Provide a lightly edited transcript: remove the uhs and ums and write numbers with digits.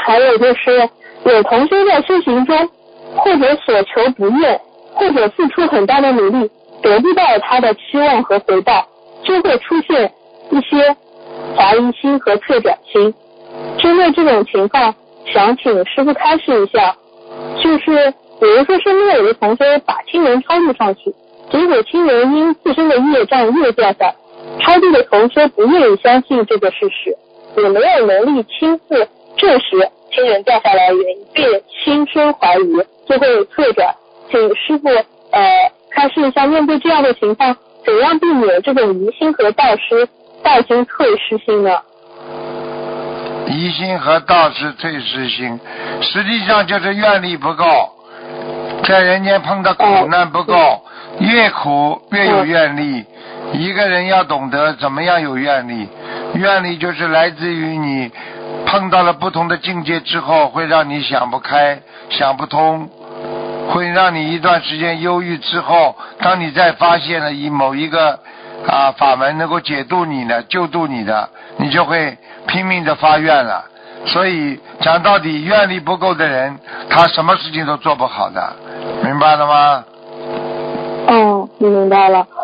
还有就是有同修在修行中，或者所求不愿，或者付出很大的努力，得不到他的期望和回报，就会出现一些怀疑心和退转心。针对这种情况，想请师父开示一下，就是比如说身边有的同修把亲人超度上去，结果亲人因自身的业障又掉下，超度的同修不愿意相信这个事实，也没有能力亲自证实亲人掉下来的原因，并心生怀疑，就会退转。请师父开示一下，面对这样的情况，怎样避免这种疑心和道心退失心呢？ 疑心和道是退失心，实际上就是愿力不够，在人间碰到苦难不够，越苦越有愿力。一个人要懂得怎么样有愿力，愿力就是来自于你碰到了不同的境界之后，会让你想不开想不通，会让你一段时间忧郁之后，当你再发现了某一个法门能够解度你的救度你的，你就会拼命的发愿了。所以讲到底，愿力不够的人，他什么事情都做不好的，明白了吗？ 明白了。